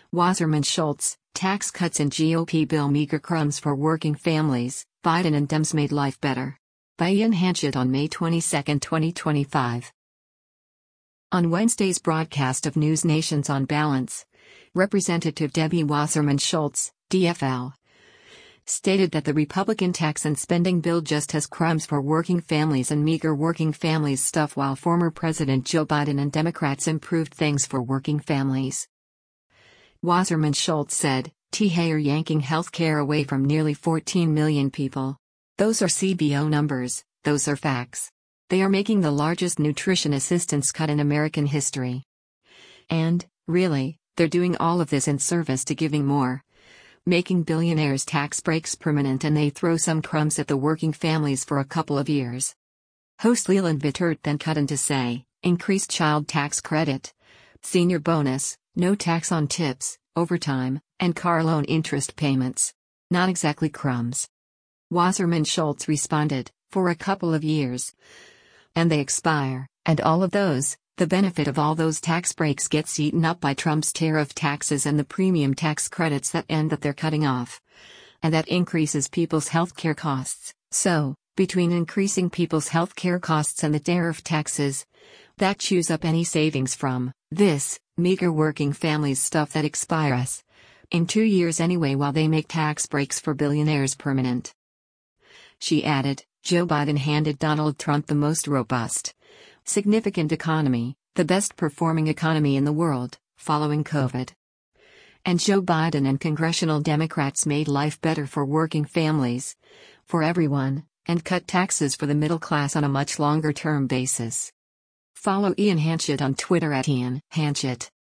Wasserman Schultz, tax cuts in GOP bill meager crumbs for working families, Biden and Dems made life better. By Ian Hanchett on May 22, 2025. On Wednesday's broadcast of News Nation's On Balance, Representative Debbie Wasserman Schultz, DFL, stated that the Republican tax and spending bill just has crumbs for working families and meager working families stuff, while former President Joe Biden and Democrats improved things for working families. Wasserman Schultz said, "They are yanking health care away from nearly 14 million people. Those are CBO numbers, those are facts. They are making the largest nutrition assistance cut in American history. And, really, they're doing all of this in service to giving more. Making billionaires' tax breaks permanent, and they throw some crumbs at the working families for a couple of years." Host Leland Vittert then cut in to say, "Increased child tax credit, senior bonus, no tax on tips, overtime, and car loan interest payments. Not exactly crumbs." Wasserman Schultz responded, "For a couple of years. And they expire, and all of those, the benefit of all those tax breaks gets eaten up by Trump's tariff taxes and the premium tax credits that they're cutting off. And that increases people's healthcare costs. So, between increasing people's healthcare costs and the tariff taxes, that chews up any savings from this meager working families stuff that expires in 2 years anyway, while they make tax breaks for billionaires permanent." She added, "Joe Biden handed Donald Trump the most robust, significant economy, the best performing economy in the world, following COVID. And Joe Biden and congressional Democrats made life better for working families, for everyone, and cut taxes for the middle class on a much longer term basis." Follow Ian Hanchett on Twitter @IanHanchett.